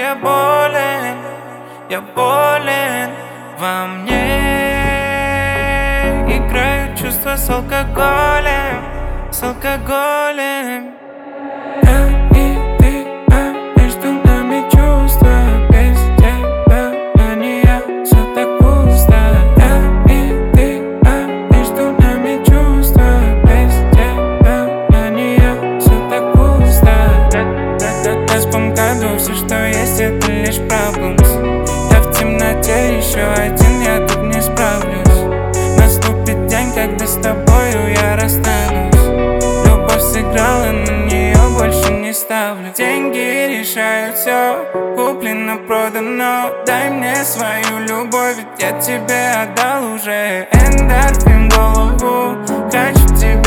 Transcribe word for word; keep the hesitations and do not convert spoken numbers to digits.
я болен, я болен. Во мне играют чувства с алкоголем, с алкоголем. Я и ты, а между нами чувства. Без тебя я не я, все так пусто. Я и ты, а между нами чувства. Без тебя я не я, все так пусто. В этом году все, что есть, это лишь problems. Я в темноте, еще один, я тут не справлюсь. Наступит день, когда с тобою я расстанусь. Любовь сыграла, на нее больше не ставлю. Деньги решают все, куплено, продано. Дай мне свою любовь, ведь я тебе отдал уже. Эндорфин в голову, хочу тебя.